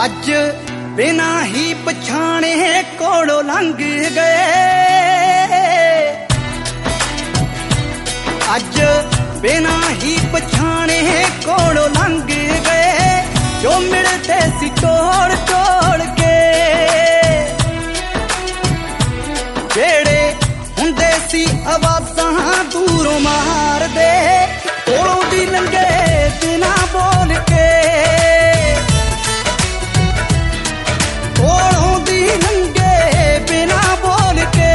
अज बिना ही पछाणे कोड़ों लंघ गए, अज बिना ही पछाणे कोड़ों लंघ गए, जो मिलते सी तोड़ तोड़ के, जेड़े हुंदे सी आवाज़ां दूरों मार दे, कोड़ों दी लंघे बिना बोल के, कोड़ों दी लंघे बिना बोल के।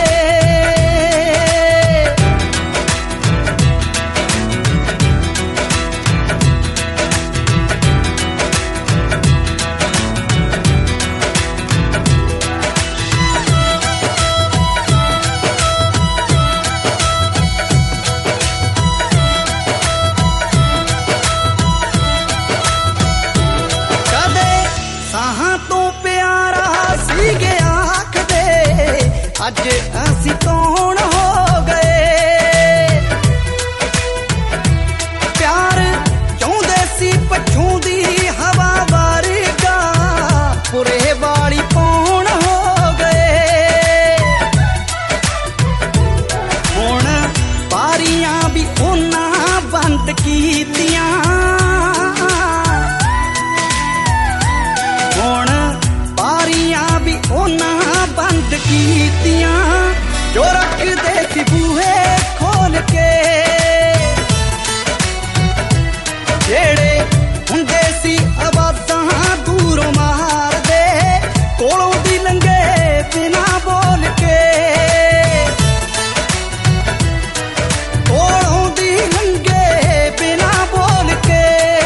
अज असी कौन हो गए, प्यार चाहुंदे सी पछों दी हवा वारगा, पुरे वाली कौन हो गए, हुण बारियां भी उन्हां बंद कीतियां, हुण बारियां भी उन्हां बंद कीतियां, जो रख दे सी बूहे खोल के, जेड़े हुंदे सी आवाज़ां दूरों मार दे, कोलों दी लंघे बिना बोल के, कोलों दी लंघे बिना बोल के।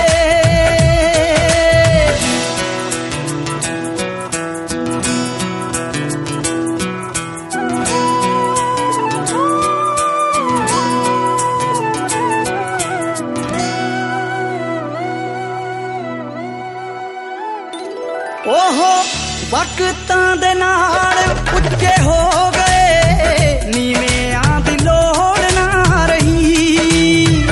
ओहो वक्तां दे नाल उच्चे हो गए, नीवेआं दी लोड़ ना रही,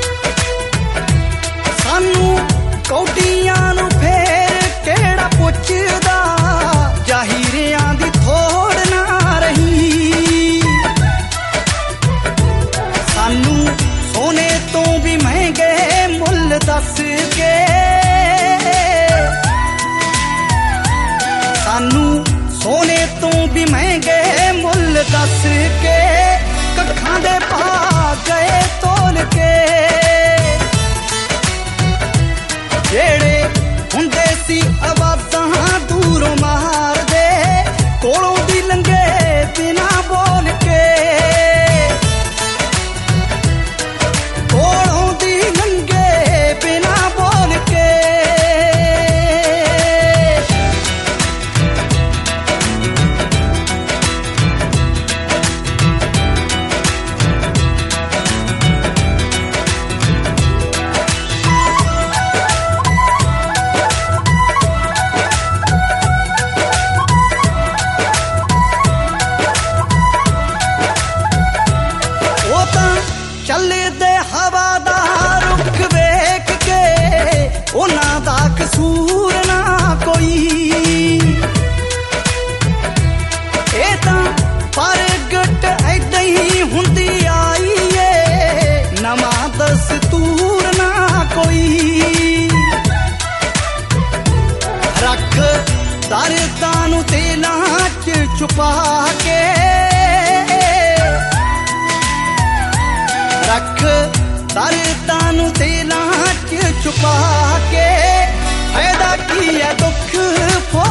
सानू कौडियां नू फेर केड़ा पुछदा, जाहिरियां दी थोड़ ना रही, सानू सोने तो भी महंगे मुल दस के, सानू सोने तो भी महंगे मुल दस के, कखां दे पा गए तोल के, जेड़े हुंदे सी आवाज़ां दूरों मार दे, कोलों दी लंघे बिना बोल के, कोलों दी लंघे बिना बोल के। चलदे हवा दा रुख वेख के, उन्हां दा कसूर ना कोई, ए तां परगट ऐदां ही हुंदी आई ए, नवां दस्तूर ना कोई, रख दर्दां नू दिलां च छुपा के, रख दर्दां नू दिलां च छुपा के, फायदा की है दुख